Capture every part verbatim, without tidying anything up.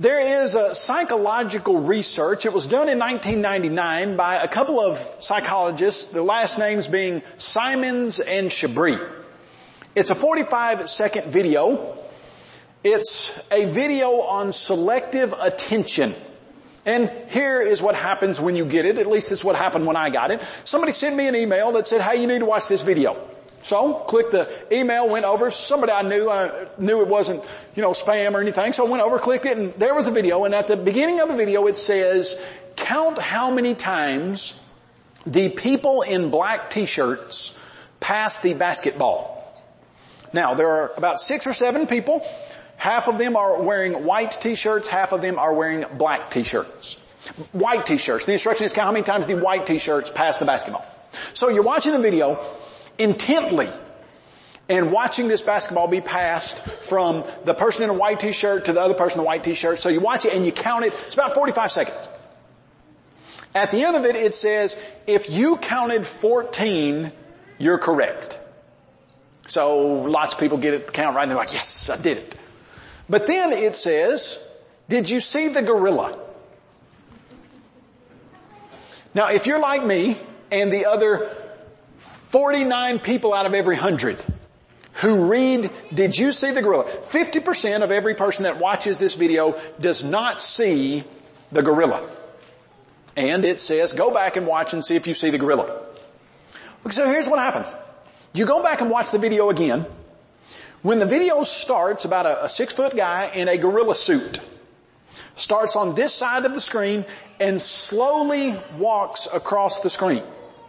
There is a psychological research. It was done in nineteen ninety-nine by a couple of psychologists, the last names being Simons and Chabris. It's a forty-five second video. It's a video on selective attention. And here is what happens when you get it. At least this is what happened when I got it. Somebody sent me an email that said, hey, you need to watch this video. So, clicked the email, went over. Somebody I knew, I knew it wasn't, you know, spam or anything. So I went over, clicked it, and there was the video. And at the beginning of the video it says, count how many times the people in black t-shirts pass the basketball. Now, there are about six or seven people. Half of them are wearing white t-shirts, half of them are wearing black t-shirts. White t-shirts. The instruction is count how many times the white t-shirts pass the basketball. So you're watching the video intently and watching this basketball be passed from the person in a white t-shirt to the other person in a white t-shirt. So you watch it and you count it. It's about forty-five seconds. At the end of it, it says, if you counted fourteen, you're correct. So lots of people get it, count right, and they're like, yes, I did it. But then it says, did you see the gorilla? Now, if you're like me and the other forty-nine people out of every hundred who read, did you see the gorilla? fifty percent of every person that watches this video does not see the gorilla. And it says, go back and watch and see if you see the gorilla. So here's what happens. You go back and watch the video again. When the video starts, about a, a six foot guy in a gorilla suit starts on this side of the screen and slowly walks across the screen.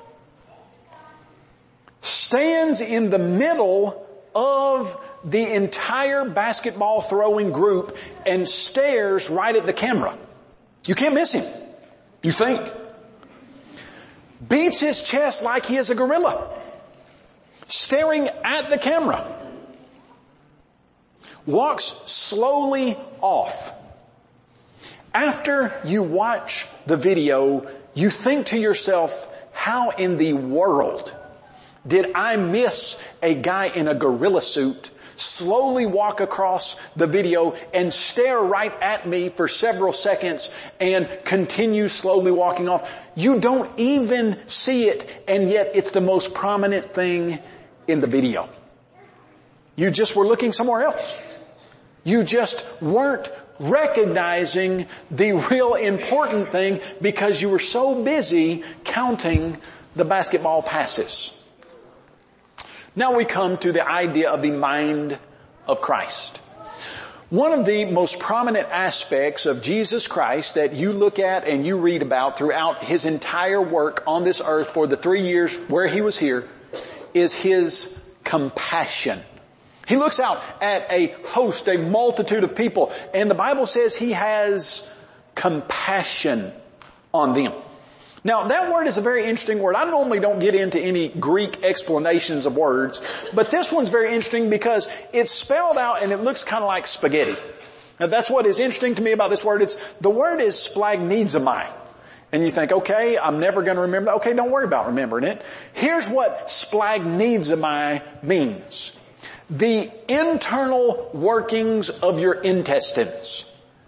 Stands in the middle of the entire basketball throwing group and stares right at the camera. You can't miss him. You think. Beats his chest like he is a gorilla. Staring at the camera. Walks slowly off. After you watch the video, you think to yourself, how in the world did I miss a guy in a gorilla suit slowly walk across the video and stare right at me for several seconds and continue slowly walking off? You don't even see it, and yet it's the most prominent thing in the video. You just were looking somewhere else. You just weren't recognizing the real important thing because you were so busy counting the basketball passes. Now we come to the idea of the mind of Christ. One of the most prominent aspects of Jesus Christ that you look at and you read about throughout His entire work on this earth for the three years where He was here is His compassion. He looks out at a host, a multitude of people, and the Bible says He has compassion on them. Now, that word is a very interesting word. I normally don't get into any Greek explanations of words, but this one's very interesting because it's spelled out and it looks kind of like spaghetti. Now, that's what is interesting to me about this word. It's, the word is splagnizomai. And you think, okay, I'm never going to remember that. Okay, don't worry about remembering it. Here's what splagnizomai means. The internal workings of your intestines.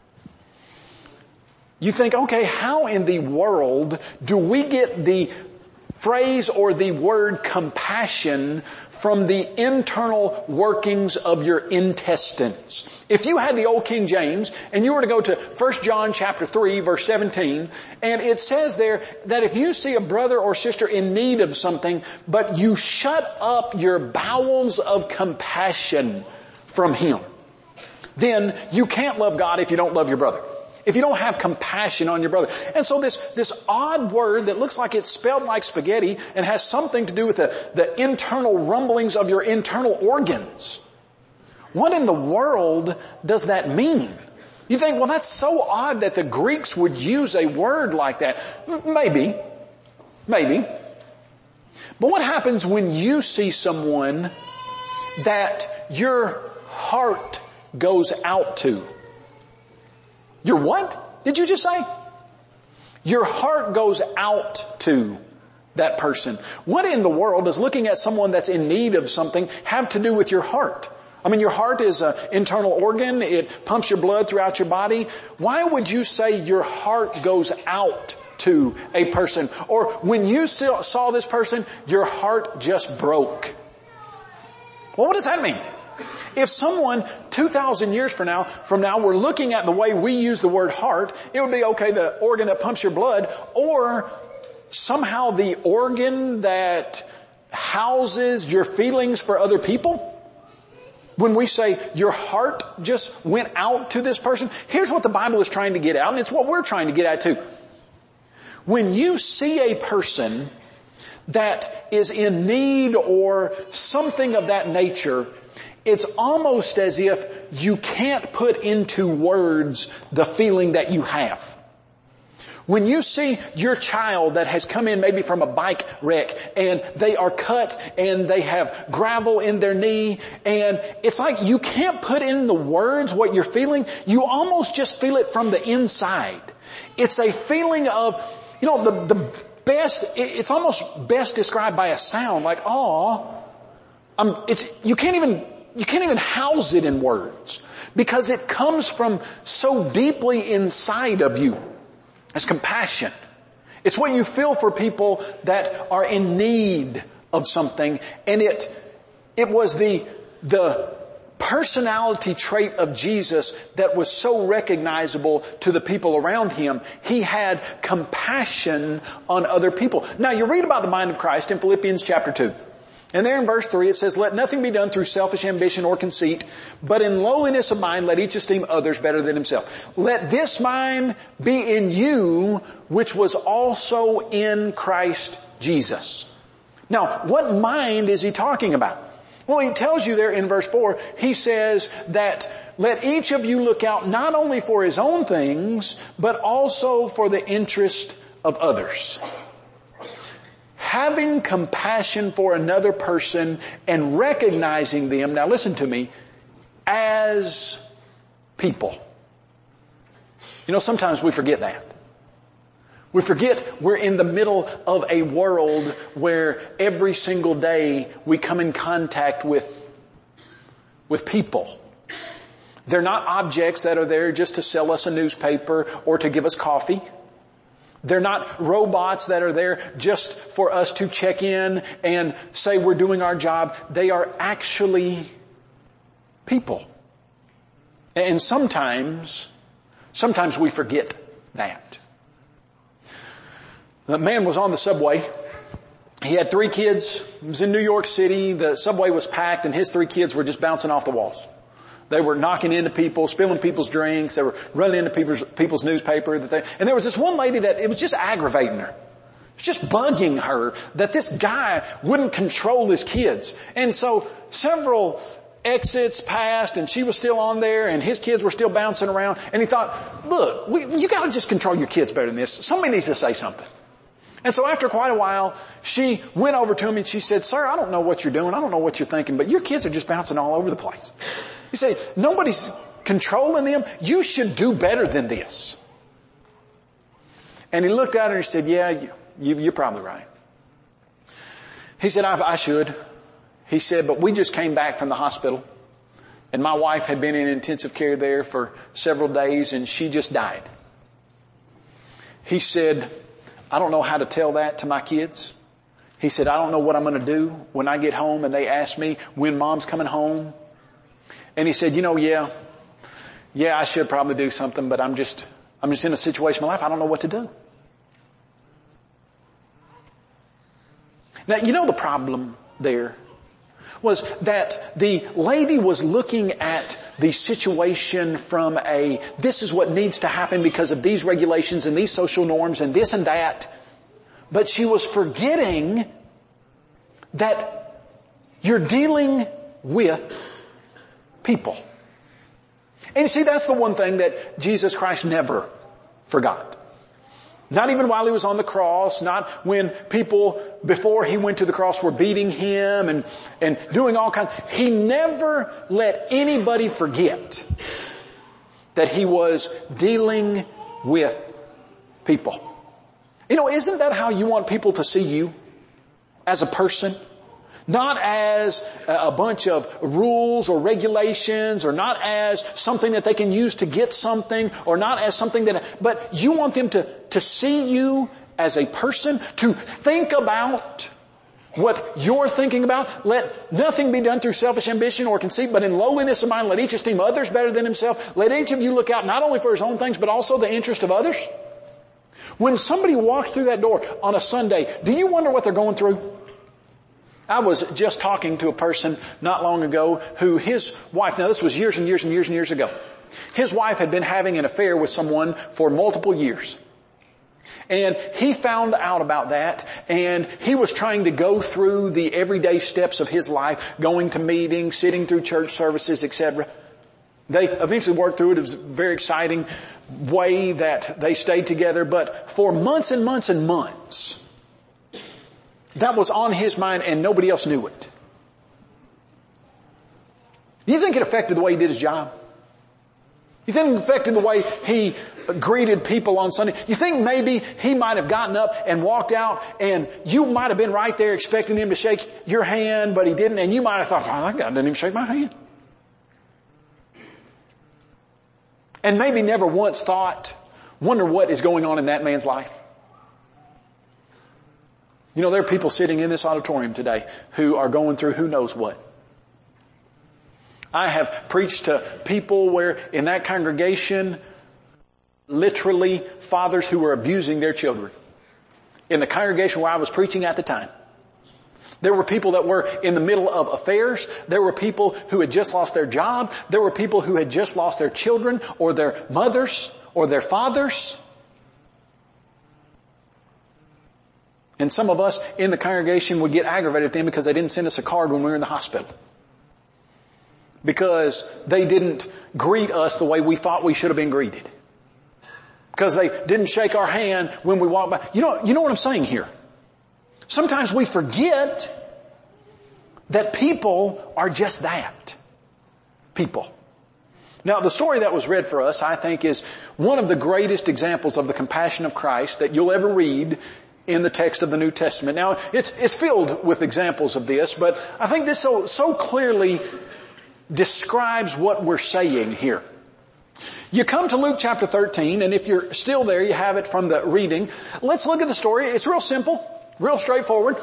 You think, okay, how in the world do we get the phrase or the word compassion from the internal workings of your intestines? If you had the old King James and you were to go to First John chapter three verse seventeen, and it says there that if you see a brother or sister in need of something, but you shut up your bowels of compassion from him, then you can't love God if you don't love your brother. If you don't have compassion on your brother. And so this, this odd word that looks like it's spelled like spaghetti and has something to do with the, the internal rumblings of your internal organs. What in the world does that mean? You think, well, that's so odd that the Greeks would use a word like that. Maybe. Maybe. But what happens when you see someone that your heart goes out to? Your what? Did you just say? Your heart goes out to that person. What in the world does looking at someone that's in need of something have to do with your heart? I mean, your heart is an internal organ. It pumps your blood throughout your body. Why would you say your heart goes out to a person? Or when you saw this person, your heart just broke. Well, what does that mean? If someone two thousand years from now, from now, were looking at the way we use the word heart, it would be, okay, the organ that pumps your blood, or somehow the organ that houses your feelings for other people. When we say your heart just went out to this person, here's what the Bible is trying to get at, and it's what we're trying to get at too. When you see a person that is in need or something of that nature, it's almost as if you can't put into words the feeling that you have. When you see your child that has come in maybe from a bike wreck and they are cut and they have gravel in their knee, and it's like you can't put in the words what you're feeling. You almost just feel it from the inside. It's a feeling of, you know, the, the best, it's almost best described by a sound like, aw, um, it's, you can't even, you can't even house it in words because it comes from so deeply inside of you. It's compassion. It's what you feel for people that are in need of something. And it, it was the, the personality trait of Jesus that was so recognizable to the people around him. He had compassion on other people. Now you read about the mind of Christ in Philippians chapter two. And there in verse three it says, let nothing be done through selfish ambition or conceit, but in lowliness of mind let each esteem others better than himself. Let this mind be in you, which was also in Christ Jesus. Now, what mind is he talking about? Well, he tells you there in verse four, he says that let each of you look out not only for his own things, but also for the interest of others. Having compassion for another person and recognizing them, now listen to me, as people. You know, sometimes we forget that. We forget we're in the middle of a world where every single day we come in contact with, with people. They're not objects that are there just to sell us a newspaper or to give us coffee. They're not robots that are there just for us to check in and say we're doing our job. They are actually people. And sometimes, sometimes we forget that. The man was on the subway. He had three kids. He was in New York City. The subway was packed and his three kids were just bouncing off the walls. They were knocking into people, spilling people's drinks. They were running into people's, people's newspaper. That they, and there was this one lady that it was just aggravating her. It was just bugging her that this guy wouldn't control his kids. And so several exits passed and she was still on there and his kids were still bouncing around. And he thought, look, we, you got to just control your kids better than this. Somebody needs to say something. And so after quite a while, she went over to him and she said, sir, I don't know what you're doing. I don't know what you're thinking, but your kids are just bouncing all over the place. You say, nobody's controlling them. You should do better than this. And he looked at her and he said, yeah, you, you, you're probably right. He said, I, I should. He said, but we just came back from the hospital and my wife had been in intensive care there for several days and she just died. He said, I don't know how to tell that to my kids. He said, I don't know what I'm going to do when I get home and they ask me when mom's coming home. And he said, you know, yeah, yeah, I should probably do something, but I'm just, I'm just in a situation in my life. I don't know what to do. Now, you know, the problem there was that the lady was looking at the situation from a, this is what needs to happen because of these regulations and these social norms and this and that. But she was forgetting that you're dealing with people. And you see, that's the one thing that Jesus Christ never forgot. Not even while he was on the cross, not when people before he went to the cross were beating him and, and doing all kinds. He never let anybody forget that he was dealing with people. You know, isn't that how you want people to see you as a person? Not as a bunch of rules or regulations, or not as something that they can use to get something, or not as something that, but you want them to, to see you as a person, to think about what you're thinking about. Let nothing be done through selfish ambition or conceit, but in lowliness of mind, let each esteem others better than himself. Let each of you look out not only for his own things, but also the interest of others. When somebody walks through that door on a Sunday, do you wonder what they're going through? I was just talking to a person not long ago who his wife, now this was years and years and years and years ago. His wife had been having an affair with someone for multiple years. And he found out about that, and he was trying to go through the everyday steps of his life, going to meetings, sitting through church services, et cetera. They eventually worked through it. It was a very exciting way that they stayed together, but for months and months and months, that was on his mind and nobody else knew it. You think it affected the way he did his job? You think it affected the way he greeted people on Sunday? You think maybe he might have gotten up and walked out and you might have been right there expecting him to shake your hand, but he didn't, and you might have thought, oh, that guy didn't even shake my hand. And maybe never once thought, wonder what is going on in that man's life. You know, there are people sitting in this auditorium today who are going through who knows what. I have preached to people where in that congregation, literally fathers who were abusing their children. In the congregation where I was preaching at the time. There were people that were in the middle of affairs. There were people who had just lost their job. There were people who had just lost their children or their mothers or their fathers. And some of us in the congregation would get aggravated at them because they didn't send us a card when we were in the hospital. Because they didn't greet us the way we thought we should have been greeted. Because they didn't shake our hand when we walked by. You know, you know what I'm saying here? Sometimes we forget that people are just that. People. Now, the story that was read for us, I think, is one of the greatest examples of the compassion of Christ that you'll ever read in the text of the New Testament. Now, it's, it's filled with examples of this, but I think this so, so clearly describes what we're saying here. You come to Luke chapter thirteen, and if you're still there, you have it from the reading. Let's look at the story. It's real simple, real straightforward.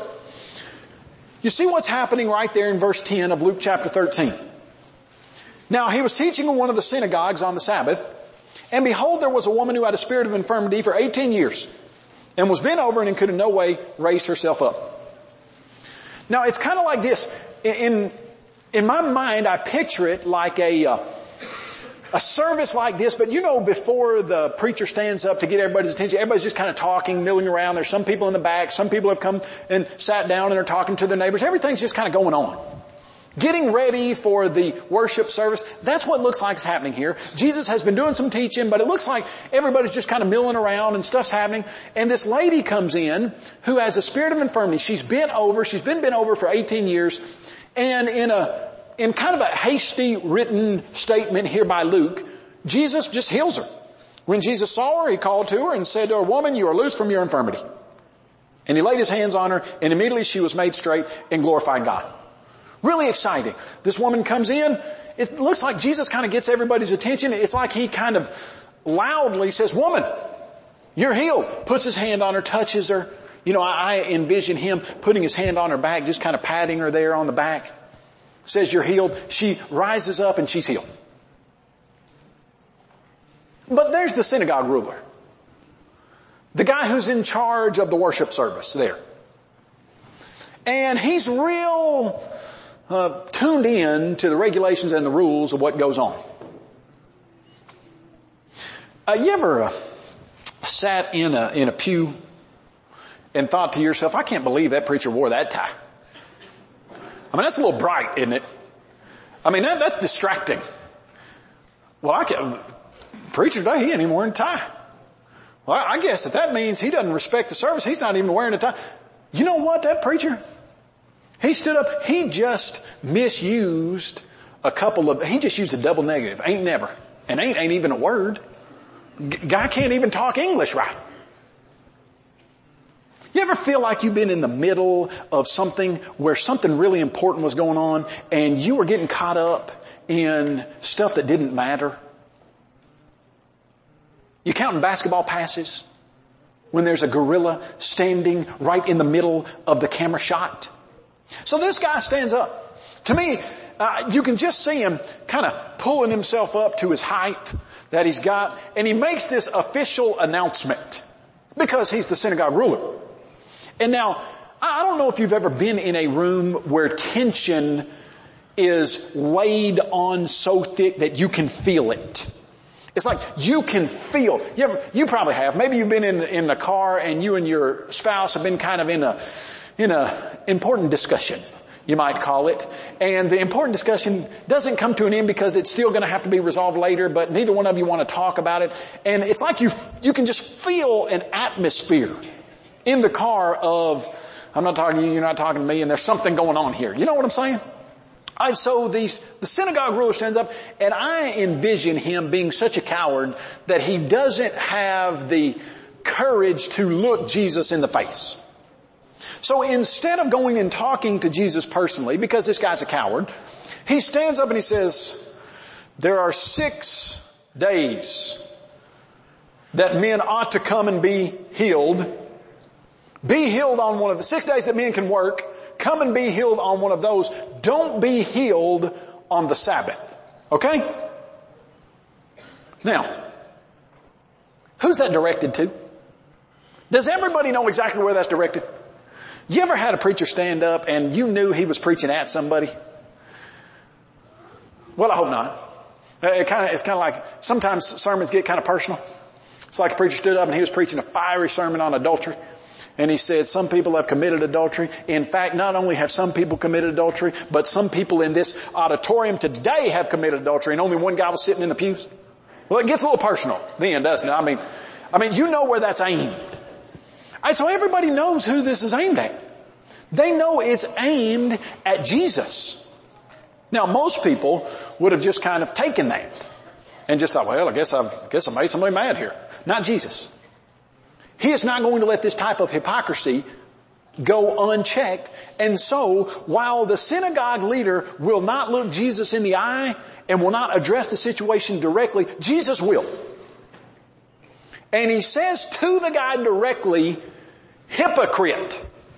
You see what's happening right there in verse ten of Luke chapter thirteen. Now, he was teaching in one of the synagogues on the Sabbath, and behold, there was a woman who had a spirit of infirmity for eighteen years, and was bent over and could in no way raise herself up. Now, it's kind of like this. In, in my mind, I picture it like a, uh, a service like this, but you know, before the preacher stands up to get everybody's attention, everybody's just kind of talking, milling around. There's some people in the back. Some people have come and sat down and are talking to their neighbors. Everything's just kind of going on. Getting ready for the worship service. That's what it looks like is happening here. Jesus has been doing some teaching, but it looks like everybody's just kind of milling around and stuff's happening. And this lady comes in who has a spirit of infirmity. She's bent over. She's been bent over for eighteen years. And in a, in kind of a hasty written statement here by Luke, Jesus just heals her. When Jesus saw her, he called to her and said to her, "Woman, you are loose from your infirmity." And he laid his hands on her, and immediately she was made straight and glorified God. Really exciting. This woman comes in. It looks like Jesus kind of gets everybody's attention. It's like he kind of loudly says, "Woman, you're healed." Puts his hand on her, touches her. You know, I, I envision him putting his hand on her back, just kind of patting her there on the back. Says, "You're healed." She rises up and she's healed. But there's the synagogue ruler. The guy who's in charge of the worship service there. And he's real uh, tuned in to the regulations and the rules of what goes on. Uh, you ever uh, sat in a, in a pew and thought to yourself, "I can't believe that preacher wore that tie. I mean, that's a little bright, isn't it? I mean, that, that's distracting. Well, I can't, preacher today, he ain't even wearing a tie. Well, I guess that that means he doesn't respect the service. He's not even wearing a tie." You know what, that preacher? He stood up, he just misused a couple of, he just used a double negative. Ain't never. And ain't ain't even a word. G- guy can't even talk English right. You ever feel like you've been in the middle of something where something really important was going on and you were getting caught up in stuff that didn't matter? You counting basketball passes when there's a gorilla standing right in the middle of the camera shot? So this guy stands up. To me, uh, you can just see him kind of pulling himself up to his height that he's got, and he makes this official announcement because he's the synagogue ruler. And now, I don't know if you've ever been in a room where tension is laid on so thick that you can feel it. It's like you can feel, you, ever, you probably have, maybe you've been in, in a car and you and your spouse have been kind of in a, in a important discussion, you might call it. And the important discussion doesn't come to an end because it's still going to have to be resolved later, but neither one of you want to talk about it. And it's like you, you can just feel an atmosphere in the car of, I'm not talking to you, you're not talking to me, and there's something going on here. You know what I'm saying? I, so the, the synagogue ruler stands up, and I envision him being such a coward that he doesn't have the courage to look Jesus in the face. So instead of going and talking to Jesus personally, because this guy's a coward, he stands up and he says, there are six days that men ought to come and be healed. Be healed on one of the six days that men can work. Come and be healed on one of those. Don't be healed on the Sabbath. Okay? Now, who's that directed to? Does everybody know exactly where that's directed? You ever had a preacher stand up and you knew he was preaching at somebody? Well, I hope not. It kind of, it's kind of like sometimes sermons get kind of personal. It's like a preacher stood up and he was preaching a fiery sermon on adultery. And he said, some people have committed adultery. In fact, not only have some people committed adultery, but some people in this auditorium today have committed adultery, and only one guy was sitting in the pews. Well, it gets a little personal then, doesn't it? I mean, I mean, you know where that's aimed. And so everybody knows who this is aimed at. They know it's aimed at Jesus. Now, most people would have just kind of taken that and just thought, well, I guess I've, I guess I made somebody mad here. Not Jesus. He is not going to let this type of hypocrisy go unchecked. And so, while the synagogue leader will not look Jesus in the eye and will not address the situation directly, Jesus will. And he says to the guy directly, hypocrite.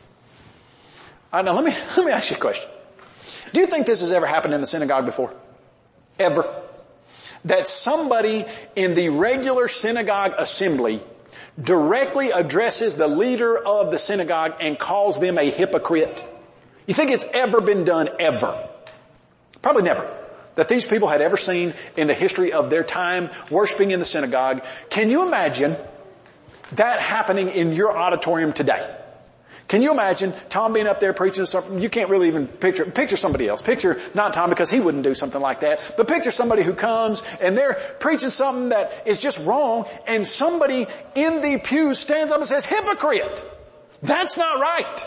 Uh, now let me, let me ask you a question. Do you think this has ever happened in the synagogue before? Ever? That somebody in the regular synagogue assembly directly addresses the leader of the synagogue and calls them a hypocrite? You think it's ever been done ever? Probably never. That these people had ever seen in the history of their time worshiping in the synagogue. Can you imagine that happening in your auditorium today? Can you imagine Tom being up there preaching something? You can't really even picture, picture somebody else. Picture not Tom because he wouldn't do something like that. But picture somebody who comes and they're preaching something that is just wrong, and somebody in the pew stands up and says, hypocrite. That's not right.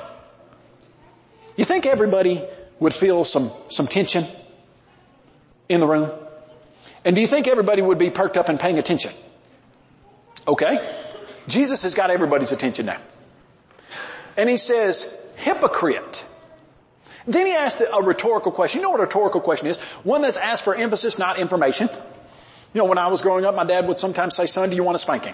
You think everybody would feel some, some tension in the room? And do you think everybody would be perked up and paying attention? Okay. Jesus has got everybody's attention now. And he says, hypocrite. Then he asks a rhetorical question. You know what a rhetorical question is? One that's asked for emphasis, not information. You know, when I was growing up, my dad would sometimes say, son, do you want a spanking?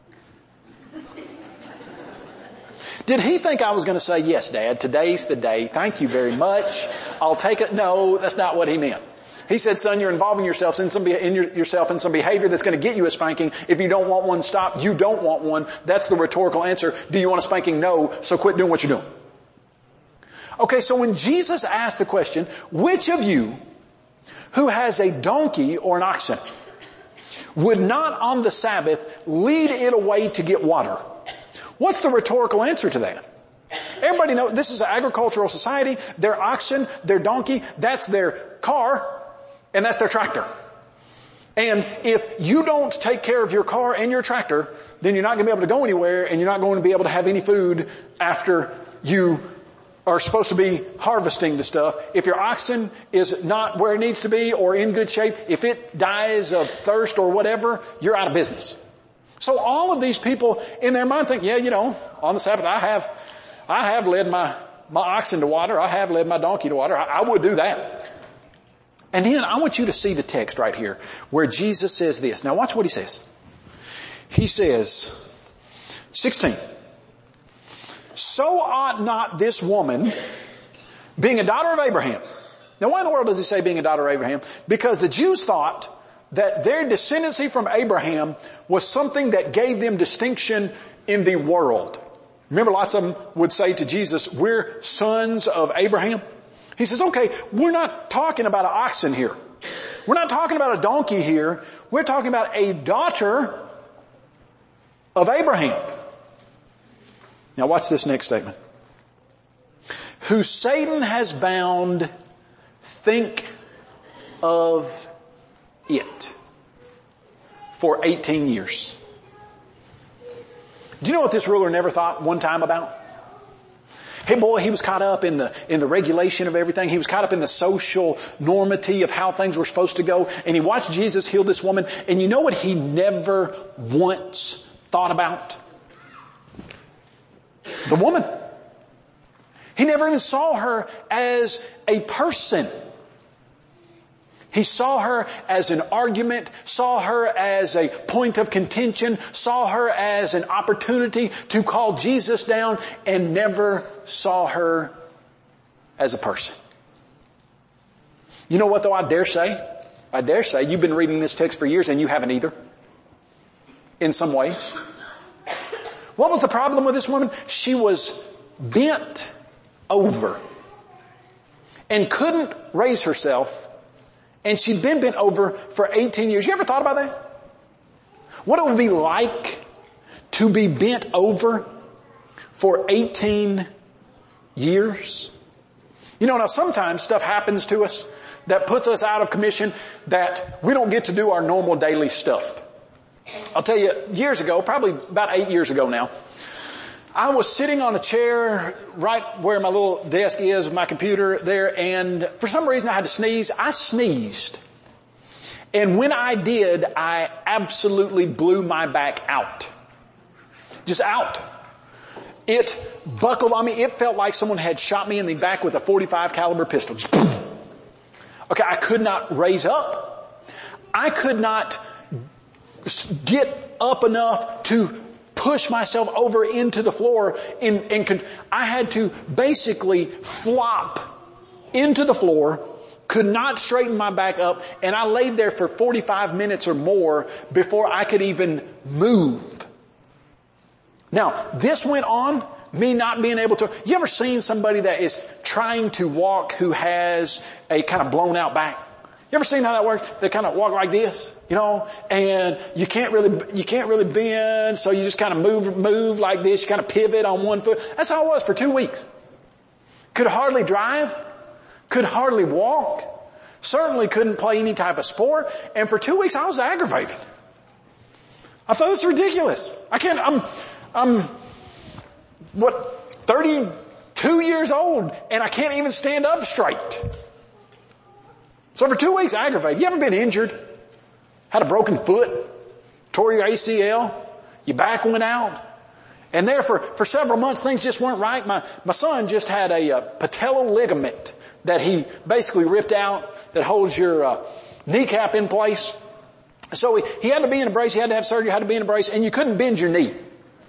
Did he think I was going to say, yes, Dad, today's the day. Thank you very much. I'll take it. No, that's not what he meant. He said, son, you're involving yourself in some, in your, yourself in some behavior that's going to get you a spanking. If you don't want one, stop. You don't want one. That's the rhetorical answer. Do you want a spanking? No. So quit doing what you're doing. Okay, so when Jesus asked the question, which of you who has a donkey or an oxen would not on the Sabbath lead it away to get water? What's the rhetorical answer to that? Everybody knows this is an agricultural society. Their oxen, their donkey, that's their car. And that's their tractor. And if you don't take care of your car and your tractor, then you're not going to be able to go anywhere, and you're not going to be able to have any food after you are supposed to be harvesting the stuff. If your oxen is not where it needs to be or in good shape, if it dies of thirst or whatever, you're out of business. So all of these people in their mind think, yeah, you know, on the Sabbath I have, I have led my, my oxen to water. I have led my donkey to water. I, I would do that. And then I want you to see the text right here where Jesus says this. Now watch what he says. He says, sixteen, so ought not this woman, being a daughter of Abraham. Now why in the world does he say being a daughter of Abraham? Because the Jews thought that their descendancy from Abraham was something that gave them distinction in the world. Remember, lots of them would say to Jesus, we're sons of Abraham. He says, okay, we're not talking about an oxen here. We're not talking about a donkey here. We're talking about a daughter of Abraham. Now watch this next statement. Who Satan has bound, think of it for eighteen years. Do you know what this ruler never thought one time about? Hey boy, he was caught up in the, in the regulation of everything. He was caught up in the social normity of how things were supposed to go. And he watched Jesus heal this woman. And you know what he never once thought about? The woman. He never even saw her as a person. He saw her as an argument, saw her as a point of contention, saw her as an opportunity to call Jesus down, and never saw her as a person. You know what though, I dare say? I dare say you've been reading this text for years and you haven't either. In some ways. What was the problem with this woman? She was bent over and couldn't raise herself. And she'd been bent over for eighteen years. You ever thought about that? What it would be like to be bent over for eighteen years? You know, now sometimes stuff happens to us that puts us out of commission, that we don't get to do our normal daily stuff. I'll tell you, years ago, probably about eight years ago now, I was sitting on a chair right where my little desk is with my computer there, and for some reason I had to sneeze. I sneezed. And when I did, I absolutely blew my back out. Just out. It buckled on me. It felt like someone had shot me in the back with a forty-five caliber pistol. Just poof. Okay, I could not raise up. I could not get up enough to push myself over into the floor, and, and I had to basically flop into the floor, could not straighten my back up, and I laid there for forty-five minutes or more before I could even move. Now, this went on, me not being able to, you ever seen somebody that is trying to walk who has a kind of blown out back? You ever seen how that works? They kind of walk like this, you know, and you can't really, you can't really bend, so you just kind of move, move like this, you kind of pivot on one foot. That's how it was for two weeks. Could hardly drive, could hardly walk, certainly couldn't play any type of sport, and for two weeks I was aggravated. I thought this is ridiculous. I can't, I'm, I'm, what, thirty-two years old, and I can't even stand up straight. So for two weeks, aggravated. You ever been injured? Had a broken foot? Tore your A C L? Your back went out? And there for, for several months, things just weren't right. My, my son just had a, a patellar ligament that he basically ripped out that holds your uh, kneecap in place. So he, he had to be in a brace. He had to have surgery, had to be in a brace, and you couldn't bend your knee.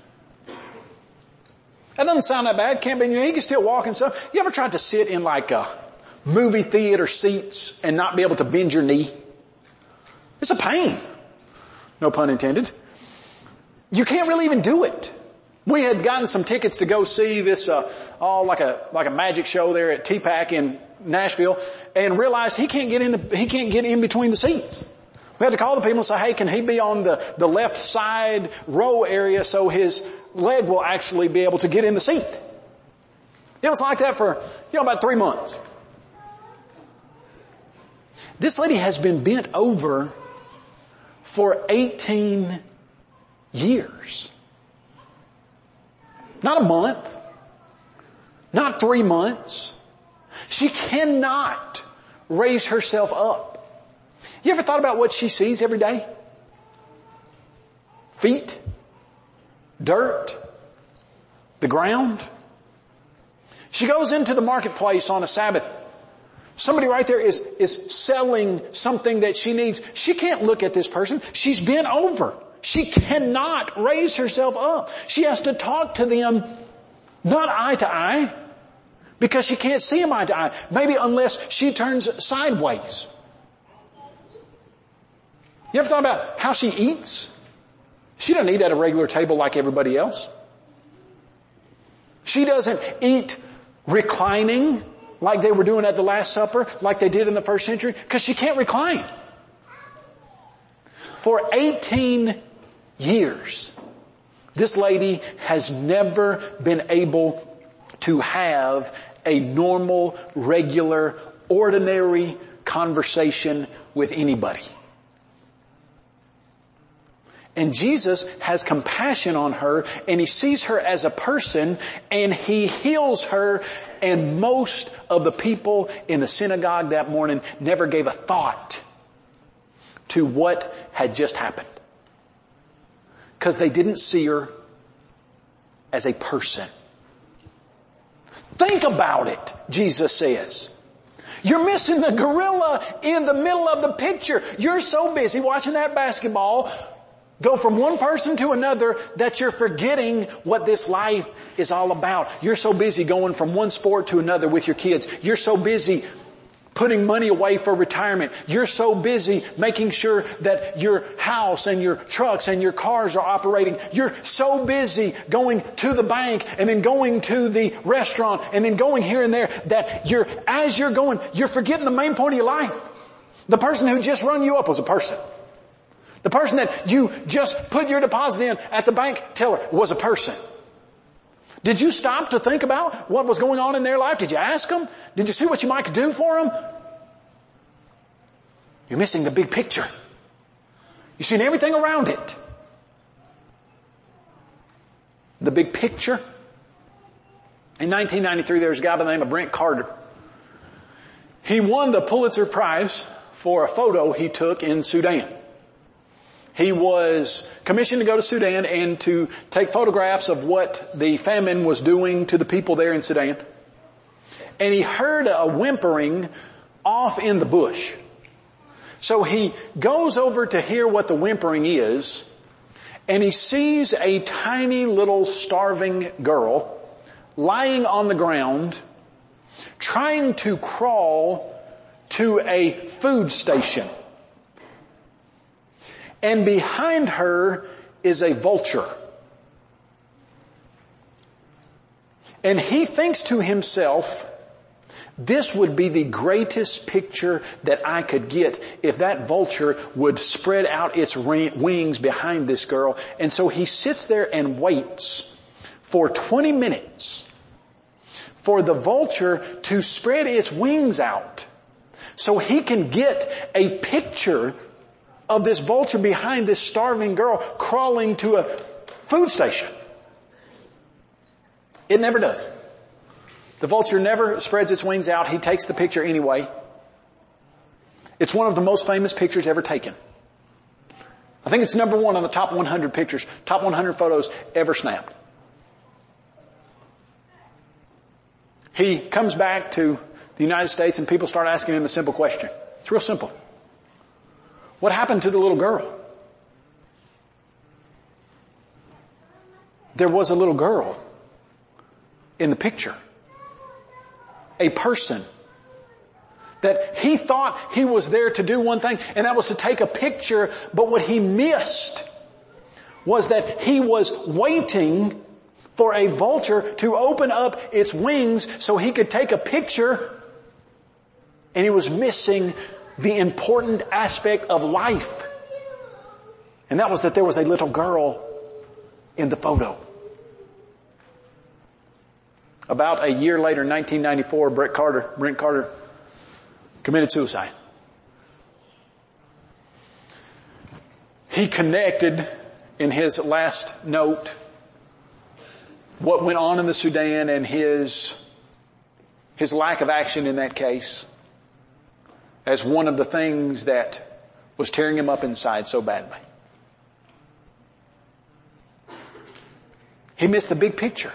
That doesn't sound that bad. Can't bend your knee. You can still walk and stuff. You ever tried to sit in like a movie theater seats and not be able to bend your knee? It's a pain. No pun intended. You can't really even do it. We had gotten some tickets to go see this, uh, all like a, like a magic show there at T PAC in Nashville, and realized he can't get in the, he can't get in between the seats. We had to call the people and say, hey, can he be on the, the left side row area so his leg will actually be able to get in the seat? It was like that for, you know, about three months. This lady has been bent over for eighteen years. Not a month. Not three months. She cannot raise herself up. You ever thought about what she sees every day? feet, dirt, the ground. She goes into the marketplace on a Sabbath. Somebody right there is, is selling something that she needs. She can't look at this person. She's bent over. She cannot raise herself up. She has to talk to them, not eye to eye, because she can't see them eye to eye. Maybe unless she turns sideways. You ever thought about how she eats? She doesn't eat at a regular table like everybody else. She doesn't eat reclining like they were doing at the Last Supper, like they did in the first century, because she can't recline. For eighteen years, this lady has never been able to have a normal, regular, ordinary conversation with anybody. And Jesus has compassion on her, and He sees her as a person, and He heals her. And most of the people in the synagogue that morning never gave a thought to what had just happened, because they didn't see her as a person. Think about it, Jesus says. You're missing the gorilla in the middle of the picture. You're so busy watching that basketball go from one person to another that you're forgetting what this life is all about. You're so busy going from one sport to another with your kids. You're so busy putting money away for retirement. You're so busy making sure that your house and your trucks and your cars are operating. You're so busy going to the bank and then going to the restaurant and then going here and there that you're, as you're going, you're forgetting the main point of your life. The person who just rung you up was a person. The person that you just put your deposit in at the bank teller was a person. Did you stop to think about what was going on in their life? Did you ask them? Did you see what you might do for them? You're missing the big picture. You've seen everything around it. The big picture. In nineteen ninety-three, there was a guy by the name of Brent Carter. He won the Pulitzer Prize for a photo he took in Sudan. He was commissioned to go to Sudan and to take photographs of what the famine was doing to the people there in Sudan. And he heard a whimpering off in the bush. So he goes over to hear what the whimpering is, and he sees a tiny little starving girl lying on the ground, trying to crawl to a food station. And behind her is a vulture. And he thinks to himself, this would be the greatest picture that I could get if that vulture would spread out its wings behind this girl. And so he sits there and waits for twenty minutes for the vulture to spread its wings out so he can get a picture of this vulture behind this starving girl crawling to a food station. It never does. The vulture never spreads its wings out. He takes the picture anyway. It's one of the most famous pictures ever taken. I think it's number one on the top one hundred pictures, top one hundred photos ever snapped. He comes back to the United States and people start asking him a simple question. It's real simple. What happened to the little girl? There was a little girl in the picture. A person that he thought he was there to do one thing, and that was to take a picture, but what he missed was that he was waiting for a vulture to open up its wings so he could take a picture, and he was missing the important aspect of life. And that was that there was a little girl in the photo. About a year later, in nineteen ninety-four, Brent Carter, Brent Carter committed suicide. He connected in his last note what went on in the Sudan and his, his lack of action in that case as one of the things that was tearing him up inside so badly. He missed the big picture.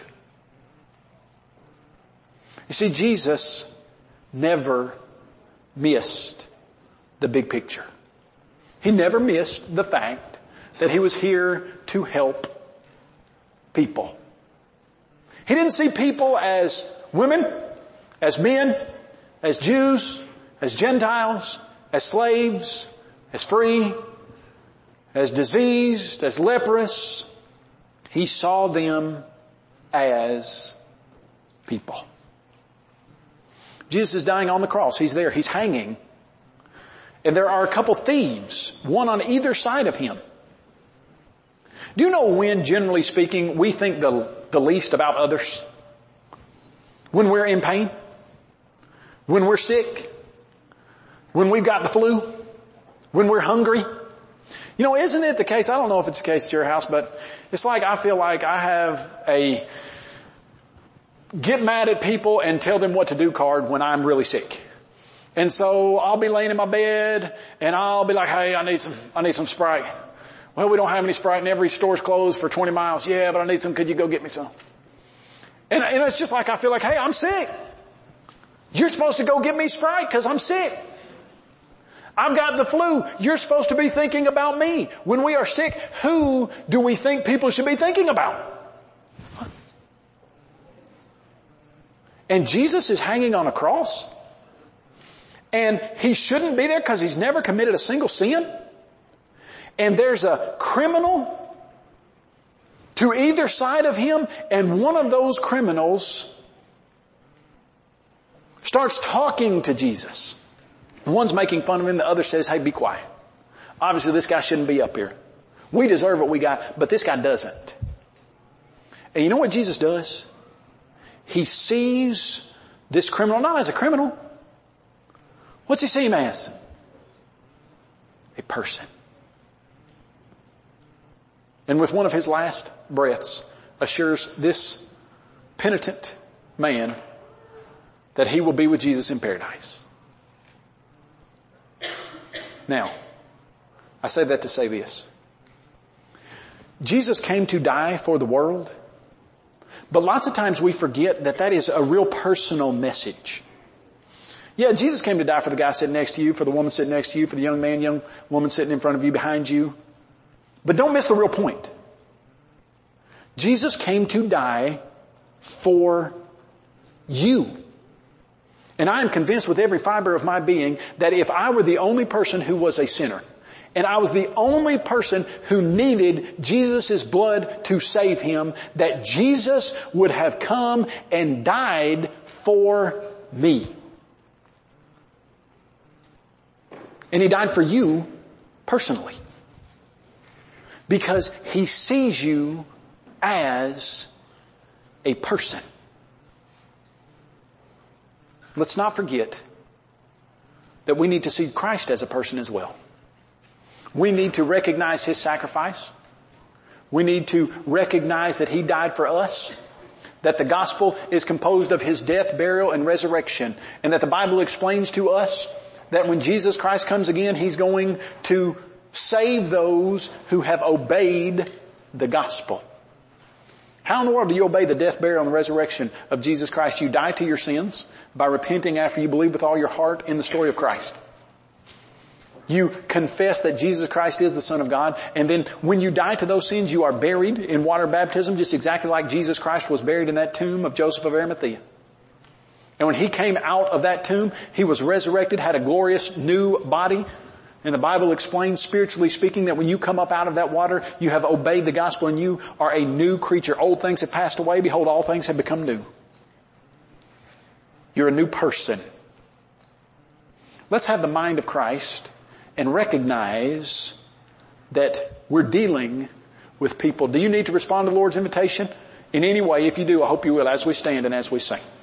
You see, Jesus never missed the big picture. He never missed the fact that he was here to help people. He didn't see people as women, as men, as Jews, as Gentiles, as slaves, as free, as diseased, as leprous. He saw them as people. Jesus is dying on the cross. He's there. He's hanging. And there are a couple thieves, one on either side of him. Do you know when, generally speaking, we think the, the least about others? When we're in pain? When we're sick? When we've got the flu? When we're hungry? You know, isn't it the case, I don't know if it's the case at your house, but it's like I feel like I have a get mad at people and tell them what to do card when I'm really sick. And so I'll be laying in my bed and I'll be like, hey, I need some, I need some Sprite. Well, we don't have any Sprite and every store's closed for twenty miles. Yeah, but I need some. Could you go get me some? And, and it's just like I feel like, hey, I'm sick. You're supposed to go get me Sprite because I'm sick. I've got the flu. You're supposed to be thinking about me. When we are sick, who do we think people should be thinking about? And Jesus is hanging on a cross. And he shouldn't be there because he's never committed a single sin. And there's a criminal to either side of him, and one of those criminals starts talking to Jesus. One's making fun of him, the other says, hey, be quiet. Obviously this guy shouldn't be up here. We deserve what we got, but this guy doesn't. And you know what Jesus does? He sees this criminal not as a criminal. What's he see him as? A person. And with one of his last breaths assures this penitent man that he will be with Jesus in paradise. Now, I say that to say this. Jesus came to die for the world, but lots of times we forget that that is a real personal message. Yeah, Jesus came to die for the guy sitting next to you, for the woman sitting next to you, for the young man, young woman sitting in front of you, behind you. But don't miss the real point. Jesus came to die for you. And I am convinced with every fiber of my being that if I were the only person who was a sinner, and I was the only person who needed Jesus' blood to save him, that Jesus would have come and died for me. And he died for you personally. Because he sees you as a person. Let's not forget that we need to see Christ as a person as well. We need to recognize his sacrifice. We need to recognize that he died for us. That the gospel is composed of his death, burial, and resurrection. And that the Bible explains to us that when Jesus Christ comes again, he's going to save those who have obeyed the gospel. How in the world do you obey the death, burial, and resurrection of Jesus Christ? You die to your sins by repenting after you believe with all your heart in the story of Christ. You confess that Jesus Christ is the Son of God, and then when you die to those sins, you are buried in water baptism, just exactly like Jesus Christ was buried in that tomb of Joseph of Arimathea. And when he came out of that tomb, he was resurrected, had a glorious new body. And the Bible explains, spiritually speaking, that when you come up out of that water, you have obeyed the gospel and you are a new creature. Old things have passed away. Behold, all things have become new. You're a new person. Let's have the mind of Christ and recognize that we're dealing with people. Do you need to respond to the Lord's invitation? In any way, if you do, I hope you will as we stand and as we sing.